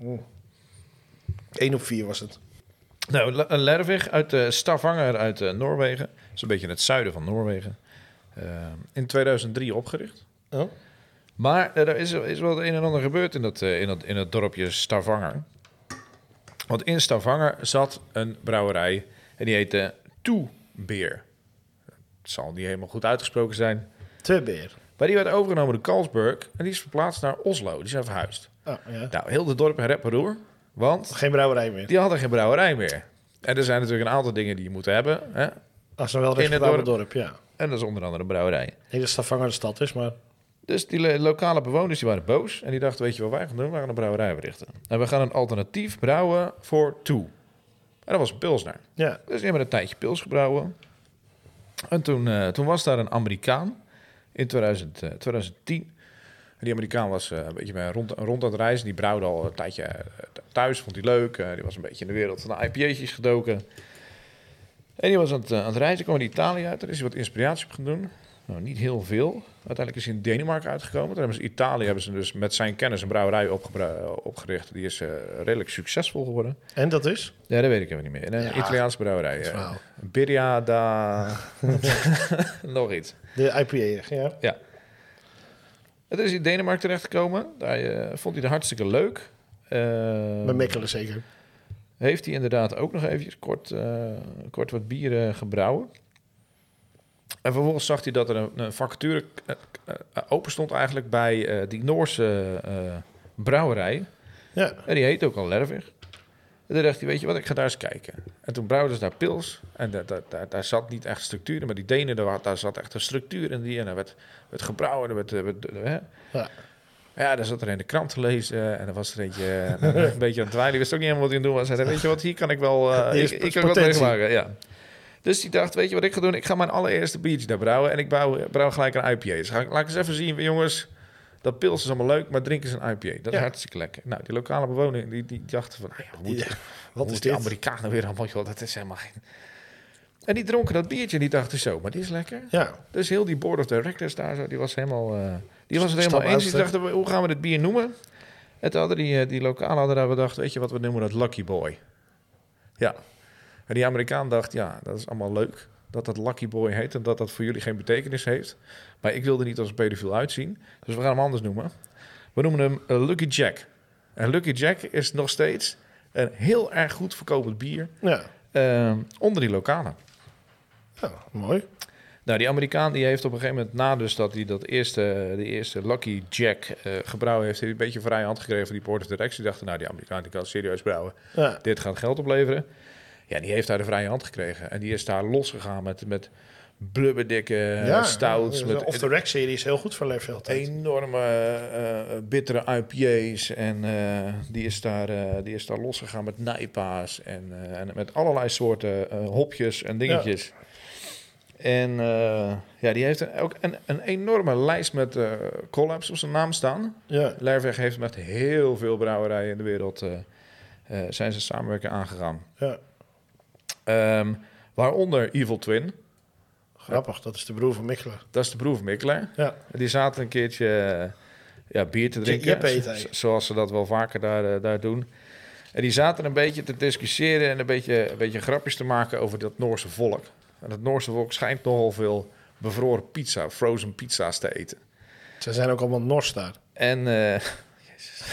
één op vier was het. Nou, een Lervig uit uh, Stavanger uit uh, Noorwegen. Dat is een beetje in het zuiden van Noorwegen. Uh, in tweeduizend drie opgericht. Oh. Maar uh, er is, is wel het een en ander gebeurd in dat, uh, in dat, in het dorpje Stavanger. Want in Stavanger zat een brouwerij en die heette Toebeer. Het zal niet helemaal goed uitgesproken zijn. Te beer. Maar die werd overgenomen door Carlsberg en die is verplaatst naar Oslo. Die zijn verhuisd. Oh, ja. Nou, heel de dorp in rep en roer, want Geen brouwerij meer. die hadden geen brouwerij meer. En er zijn natuurlijk een aantal dingen die je moet hebben. Hè? Als een wel In het respectabel dorp. dorp. ja. En dat is onder andere een brouwerij. Niet dat Stavanger de stad is, maar... Dus die lo- lokale bewoners die waren boos. En die dachten, weet je wat wij gaan doen? We gaan een brouwerij richten. En we gaan een alternatief brouwen voor toe. En dat was een pilsner. Ja. Dus die hebben een tijdje pils gebrouwen. En toen, uh, toen was daar een Amerikaan in twintig tien. En die Amerikaan was uh, een beetje bij rond, rond aan het reizen. Die brouwde al een tijdje uh, thuis, vond hij leuk. Uh, die was een beetje in de wereld van de I P A'tjes gedoken. En die was aan het, uh, aan het reizen, kwam in Italië uit. Daar is hij wat inspiratie op gaan doen. Nou, niet heel veel. Uiteindelijk is hij in Denemarken uitgekomen. Toen hebben ze Italië hebben ze dus met zijn kennis een brouwerij opgericht. Die is uh, redelijk succesvol geworden. En dat is? Ja, dat weet ik even niet meer. Een Ja, Italiaanse brouwerij. Uh, Birria da... Nog iets. De I P A, ja. Ja. Het is in Denemarken terechtgekomen. Daar uh, vond hij het hartstikke leuk. Uh, Bij Mechelen zeker. Heeft hij inderdaad ook nog eventjes kort, uh, kort wat bieren gebrouwen. En vervolgens zag hij dat er een, een vacature uh, uh, open stond eigenlijk bij uh, die Noorse uh, brouwerij. Ja. En die heet ook al Lervig. En toen dacht hij, weet je wat, ik ga daar eens kijken. En toen brouwden ze daar pils. En daar, daar, daar, daar zat niet echt structuur in. Maar die Denen, daar, daar zat echt een structuur in die. En er werd, werd gebrouwen. Er werd, werd, hè. Ja. Ja, daar zat er in de krant te lezen. En dan was er eentje een beetje aan het dweilen. Die wist ook niet helemaal wat hij aan het doen was. Hij zei, weet je wat, hier kan ik wel... Uh, ik, ik kan wat meemaken, ja. Dus die dacht, weet je wat ik ga doen? Ik ga mijn allereerste biertje daar brouwen. En ik brouw, brouw gelijk een I P A. Dus ga, laat ik eens even zien, jongens. Dat pils is allemaal leuk, maar drink eens een I P A. Dat is ja. hartstikke lekker. Nou, die lokale bewoner, die, die dachten van... Nou ja, hoe Ja, wat wat is is die dit? Amerikanen weer allemaal? Joh, dat is helemaal geen... En die dronken dat biertje en die dachten zo, maar die is lekker. Ja. Dus heel die board of directors daar zo, die was helemaal... Uh, die was het Stap helemaal eens. Die uitstek. dachten, hoe gaan we dit bier noemen? En toen hadden die, die lokale hadden daar bedacht, weet je wat, we noemen dat Lucky Boy. Ja. En die Amerikaan dacht, ja, dat is allemaal leuk... dat dat Lucky Boy heet en dat dat voor jullie geen betekenis heeft. Maar ik wilde niet als een pedofiel uitzien. Dus we gaan hem anders noemen. We noemen hem uh, Lucky Jack. En Lucky Jack is nog steeds een heel erg goed verkopend bier... Ja. Uh, onder die lokalen. Ja, mooi. Nou, die Amerikaan die heeft op een gegeven moment... na dus dat hij dat eerste, de eerste Lucky Jack uh, gebrouwen heeft... heeft hij een beetje vrije hand gekregen van die board of directors. Die dachten, nou, die Amerikaan die kan serieus brouwen. Ja. Dit gaat geld opleveren. Ja, die heeft daar de vrije hand gekregen. En die is daar losgegaan met, met blubberdikke Ja, stouts. de met off-the-rack-serie is heel goed voor Lefveld altijd. enorme uh, bittere I P A's. En uh, die, is daar, uh, die is daar losgegaan met nijpa's. En, uh, en met allerlei soorten uh, hopjes en dingetjes. Ja. En uh, ja, die heeft ook een, een enorme lijst met uh, collabs op zijn naam staan. Ja. Lervig heeft met heel veel brouwerijen in de wereld... Uh, uh, zijn ze samenwerking aangegaan. Ja. Um, waaronder Evil Twin. Grappig, dat is de broer van Mikkelen. Dat is de broer van Mikkelen. Ja. Die zaten een keertje uh, ja, bier te drinken. Jeppe heet hij. Zoals ze dat wel vaker daar, uh, daar doen. En die zaten een beetje te discussiëren en een beetje, een beetje grapjes te maken over dat Noorse volk. En dat Noorse volk schijnt nogal veel bevroren pizza, frozen pizza's te eten. Ze zijn ook allemaal Nors daar. En... Uh, Jezus.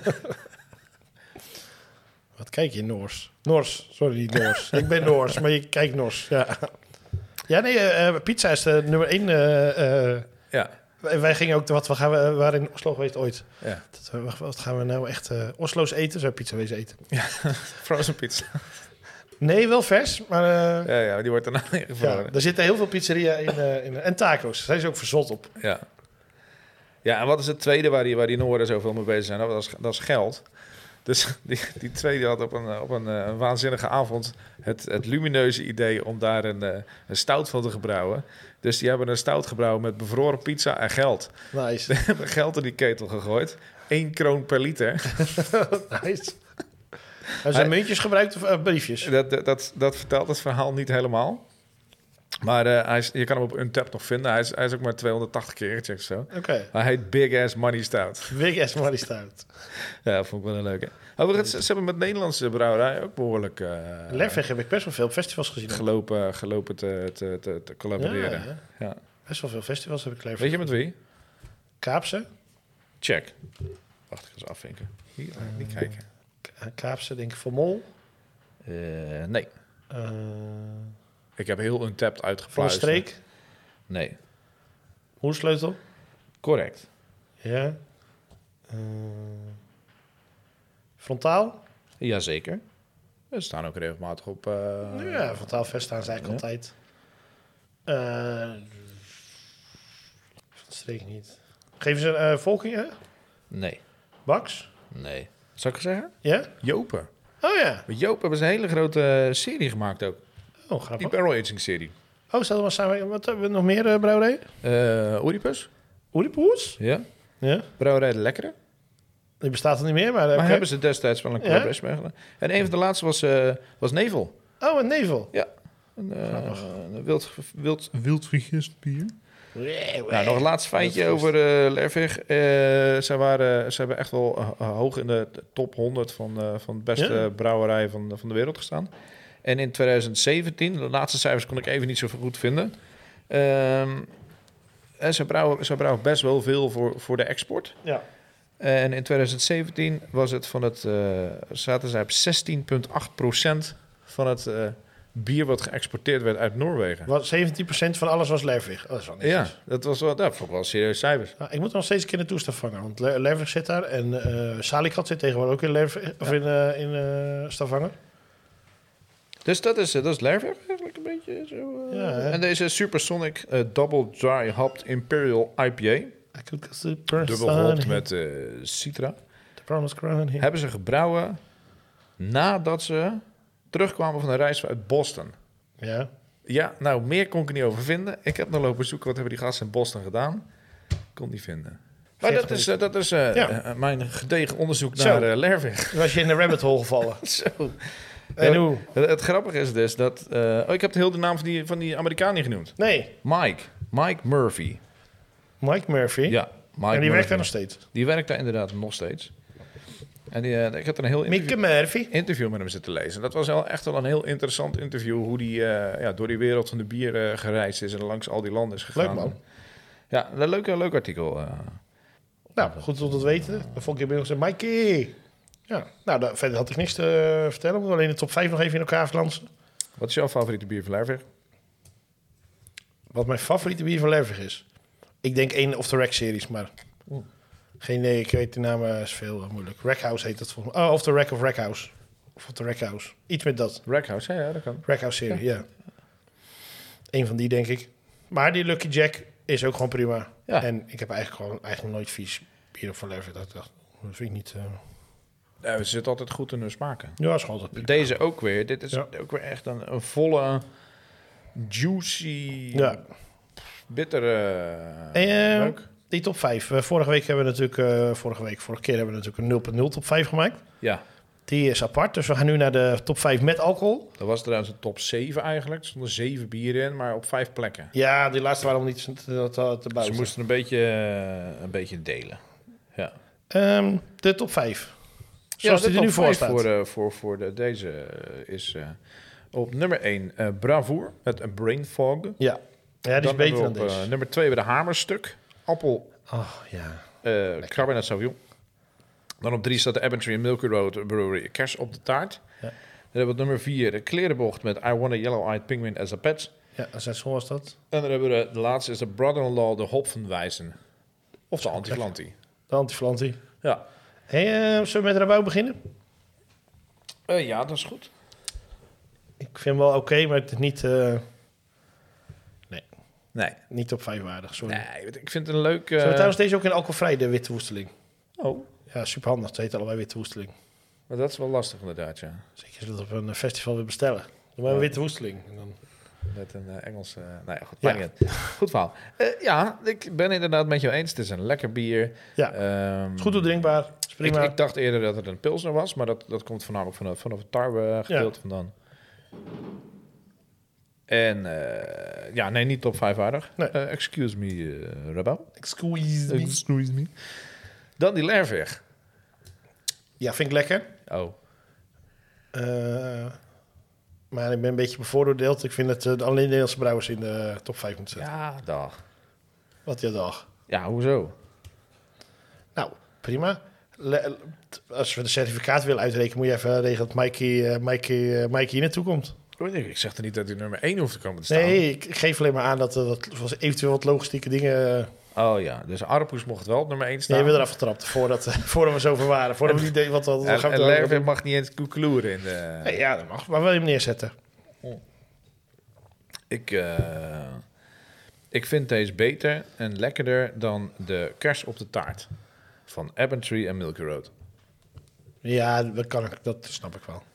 Wat kijk je, Noors? Noors, sorry, niet Noors. Ik ben Noors, maar je kijkt Noors. Ja, ja nee, uh, pizza is de nummer één. Uh, uh, ja. Wij gingen ook, wat, we gaan, we waren in Oslo geweest ooit. Ja. Dat, wat, wat gaan we nou echt, uh, Oslo's eten? Zou pizza wezen eten? Ja, frozen pizza. Nee, wel vers, maar... Uh, ja, ja, die wordt er nou ingevroren. Ja, er zitten heel veel pizzeria in, uh, in en taco's. Daar zijn ze ook verzot op. Ja. Ja, en wat is het tweede waar die, waar die Noorden zoveel mee bezig zijn? Dat is, dat is geld. Dus die, die tweede had op een, op een, een waanzinnige avond het, het lumineuze idee om daar een, een stout van te gebrouwen. Dus die hebben een stout gebrouwen met bevroren pizza en geld. Nice. Ze hebben geld in die ketel gegooid. Eén kroon per liter. Nice. Hebben ze muntjes gebruikt of uh, briefjes? Dat, dat, dat, dat vertelt het verhaal niet helemaal. Maar uh, hij is, je kan hem op Untappd nog vinden. Hij is, hij is ook maar tweehonderdtachtig keer gecheckt of zo. Oké. Okay. Hij heet Big Ass Money Stout. Big Ass Money Stout. Ja, dat vond ik wel een leuke. Overigens, ze, ze hebben met Nederlandse brouwerij ook behoorlijk... Uh, Lervig heb ik best wel veel op festivals gezien. Gelopen, gelopen te, te, te, te collaboreren. Ja, ja. Ja. Best wel veel festivals heb ik Lervig. Weet je met wie? Kaapse. Check. Wacht, ik ga eens afvinken. Hier, uh, niet kijken. Kaapse, denk ik, Van Mol. Uh, nee. Uh, ik heb heel Untappd uitgepluist. Van de Streek? Nee. Hoersleutel? Correct. Ja. Uh, Frontaal? Jazeker. We staan ook regelmatig op... Uh, ja, Frontaal Fest staan ze eigenlijk ja. altijd. Uh, van de Streek niet. Geven ze uh, Volkingen? Nee. Bax? Nee. Zal ik het zeggen? Ja? Jopen. Oh ja. Met Joop hebben ze een hele grote serie gemaakt ook. Oh, grappig. Die barrel aging serie. Oh, staat er wel samen. Wat hebben we nog meer uh, brouwerij? Uh, Oedipus. Oedipus? Ja. Ja. Brouwerij De Lekkere. Die bestaat er niet meer, maar... Maar okay. hebben ze destijds wel een collaboration ja? mee gedaan. En een van de laatste was, uh, was Nevel. Oh, een Nevel. Ja. Een, uh, een wild, wild, wild bier. Nee, nou, nog een laatste feitje over uh, Lervig. Uh, zij, waren, zij hebben echt wel uh, hoog in de top honderd van, uh, van de beste ja? brouwerij van, van de wereld gestaan. En in twintig zeventien, de laatste cijfers kon ik even niet zo goed vinden. Uh, en zij brouwen, zij brouwen best wel veel voor, voor de export. Ja. En in twintig zeventien was het van het, uh, zaten zij op zestien komma acht procent van het... Uh, bier wat geëxporteerd werd uit Noorwegen. Wat, zeventien procent van alles was Lervig. Oh, dat is wel ja, dat was wel, dat vond ik wel serieus cijfers. Nou, ik moet nog steeds een keer naartoe Stavanger. Want Lervig zit daar. En uh, Salikat zit tegenwoordig ook in, Lervig, ja. of in, uh, in uh, Stavanger. Dus dat is, dat is Lervig eigenlijk een beetje zo. Uh, ja, en deze Supersonic uh, Double Dry Hopped Imperial I P A. Dubbel hopped met uh, Citra. Hebben ze gebrouwen nadat ze... terugkwamen van een reis uit Boston. Ja. Ja, nou, meer kon ik er niet over vinden. Ik heb nog lopen zoeken, wat hebben die gasten in Boston gedaan? Ik kon niet vinden. Maar dat is, uh, dat is uh, ja. uh, mijn gedegen onderzoek Zo. naar uh, Lervig. Was je in de rabbit hole gevallen? Zo. En hoe? Het, het grappige is dus dat... Uh, oh, ik heb de hele naam van die, van die Amerikaan niet genoemd. Nee. Mike. Mike Murphy. Mike Murphy? Ja. Mike en die Murphy. werkt daar nog steeds? Die werkt daar inderdaad nog steeds. En die, uh, ik heb er een heel interview, interview met hem zitten lezen. Dat was wel echt wel een heel interessant interview. Hoe die uh, ja, door die wereld van de bier uh, gereisd is en langs al die landen is gegaan. Leuk man. Ja, een leuk, leuk artikel. Uh. Nou, goed om te weten. De volgende keer ben ik Mikey. Ja, nou, daar, verder had ik niks te uh, vertellen. We moeten alleen de top vijf nog even in elkaar flansen. Wat is jouw favoriete bier van Lervig? Wat mijn favoriete bier van Lervig is? Ik denk één of de Rack-series, maar... Oeh. Geen nee, ik weet de naam uh, is veel uh, moeilijk. Rackhouse heet dat volgens mij. Oh, of de Rack of Rackhouse. Of de Rackhouse. Iets met dat. Rackhouse, ja, ja dat kan. Rackhouse-serie, ja. ja. Eén van die, denk ik. Maar die Lucky Jack is ook gewoon prima. Ja. En ik heb eigenlijk gewoon eigenlijk nooit vies bier van Lervig. Dat, dat vind ik niet... Uh... Ja, ze zitten altijd goed in hun smaken. Ja, is gewoon altijd Deze ook weer. Dit is ja. ook weer echt een, een volle, juicy, ja. bittere en, uh, leuk. Die top vijf. Uh, vorige week hebben we natuurlijk... Uh, vorige week, vorige keer hebben we natuurlijk een nul punt nul top vijf gemaakt. Ja. Die is apart. Dus we gaan nu naar de top vijf met alcohol. Dat was trouwens een top zeven eigenlijk. Er stonden zeven bieren in, maar op vijf plekken. Ja, die laatste waren nog niet te, te, te buiten. Ze moesten een beetje, uh, een beetje delen. Ja. Um, de top vijf. Zoals ja, die er nu voor staat. Voor, uh, voor, voor de, deze uh, is uh, op nummer één uh, Bravoer met een Brain Fog. Ja, ja die is beter op, dan deze. Uh, nummer twee bij de Hamerstuk. Appel. Oh, ja. Uh, Cabernet Sauvignon. Dan op drie staat de Abentry Milky Road Brewery. Kers op de taart. Ja. Dan hebben we op nummer vier de Klerenbocht met I Want a Yellow-Eyed Penguin as a Pet. Ja, zo was dat. En dan hebben we de, de laatste is de Brother-in-Law, de Hopfenwijzen. Of de Antiflanti. De Antiflanti. Ja. Hey, uh, zullen we met Rabau beginnen? Uh, ja, dat is goed. Ik vind hem wel oké, okay, maar het is niet... Uh... Nee. Nee. Niet top vijf waardig, sorry. Nee, ik vind het een leuk... Uh... Zullen we trouwens deze ook in alcoholvrij, de witte woesteling? Oh. Ja, superhandig. Het heet allebei witte woesteling. Maar dat is wel lastig inderdaad, ja. Zeker als je dat op een festival wil bestellen. Dan maar een witte woesteling. En dan... Met een uh, Engels... Uh, nou ja, goed. Ja. Goed verhaal. Uh, ja, ik ben inderdaad met jou eens. Het is een lekker bier. Ja, um, is goed drinkbaar. Is prima. Ik, ik dacht eerder dat het een pilsner was, maar dat, dat komt voornamelijk vanaf, vanaf het tarwe gedeelte ja. vandaan. En uh, ja, nee, niet top vijf waardig. Nee. Uh, excuse me, uh, Rabau. Excuse me. Excuse me. Dan die Lerweg. Ja, vind ik lekker. Oh. Uh, maar ik ben een beetje bevooroordeeld. Ik vind dat uh, alleen Nederlandse brouwers in de top vijf moeten zetten. Ja, dag. Wat ja, dag. Ja, hoezo? Nou, prima. Le- als we de certificaat willen uitrekenen, moet je even regelen dat Mikey, uh, Mikey, uh, Mikey hier naartoe komt. Ik zeg er niet dat hij nummer één hoeft te komen te staan. Nee, ik geef alleen maar aan dat er wat, eventueel wat logistieke dingen... Uh, Oh ja, dus Arpus mocht wel op nummer één staan. Nee, we hebben eraf getrapt voordat, uh, voordat we zover waren. Voordat en, we niet deden wat we... En, en, en Lerweg mag niet eens koekeloeren in de... Nee, ja, dat mag. Maar wil je hem neerzetten? Oh. Ik, uh, ik vind deze beter en lekkerder dan de kers op de taart van Abentry en Milky Road. Ja, dat, kan ik, dat snap ik wel.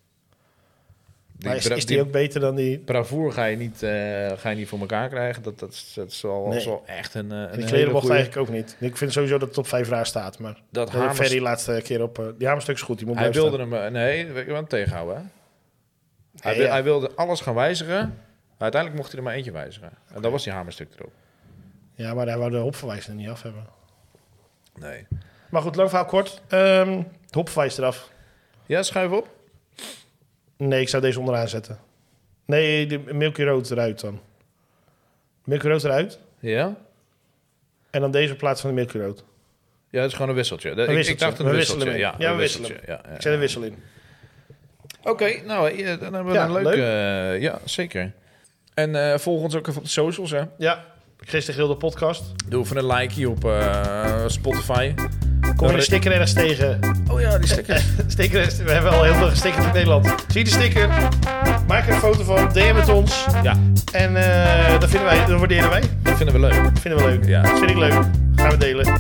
Die, maar is, is die, die ook beter dan die... Bravoer ga je niet, uh, ga je niet voor elkaar krijgen. Dat, dat, dat is wel, nee. wel echt een, een en die kleren mocht eigenlijk ook niet. Ik vind sowieso dat de top vijf raar staat. Maar dat Hamers... Ferry laatste keer op... Uh, die hamerstuk is goed. Die moet hij wilde staan. hem... Nee, we gaan hem tegenhouden. Hè? Nee, hij, ja. hij wilde alles gaan wijzigen. Maar uiteindelijk mocht hij er maar eentje wijzigen. En okay. Dat was die hamerstuk erop. Ja, maar hij wou de hopverwijzing niet af hebben. Nee. Maar goed, lang verhaal kort. Um, de hopverwijs eraf. Ja, schuif op. Nee, ik zou deze onderaan zetten. Nee, de Milky Road eruit dan. Milky Road eruit. Ja. En dan deze plaats van de Milky Road. Ja, het is gewoon een wisseltje. Een wisseltje. Ik dacht een we wisseltje. Wisselen ja, ja, we wisseltje. wisselen. Ja, ja, ik zet een wissel in. Oké, okay, nou, ja, dan hebben we ja, een leuke... Uh, ja, zeker. En uh, volg ons ook even op de socials, hè. Ja, Chris de Grilde podcast. Doe even een likeje op uh, Spotify. Kom je de sticker ergens tegen? Oh ja, die sticker. sticker. We hebben al heel veel gestickerd in Nederland. Zie je de sticker? Maak er een foto van. D M het ons. Ja. En uh, dat vinden wij, dat waarderen wij. Dat vinden we leuk. Dat vinden we leuk. Ja. Dat vind ik leuk. Gaan we delen.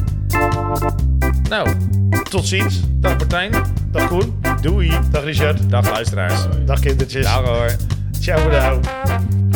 Nou. Tot ziens. Dag Martijn. Dag Koen. Doei. Dag Richard. Dag luisteraars. Dag kindertjes. Dag hoor. Ciao bedankt.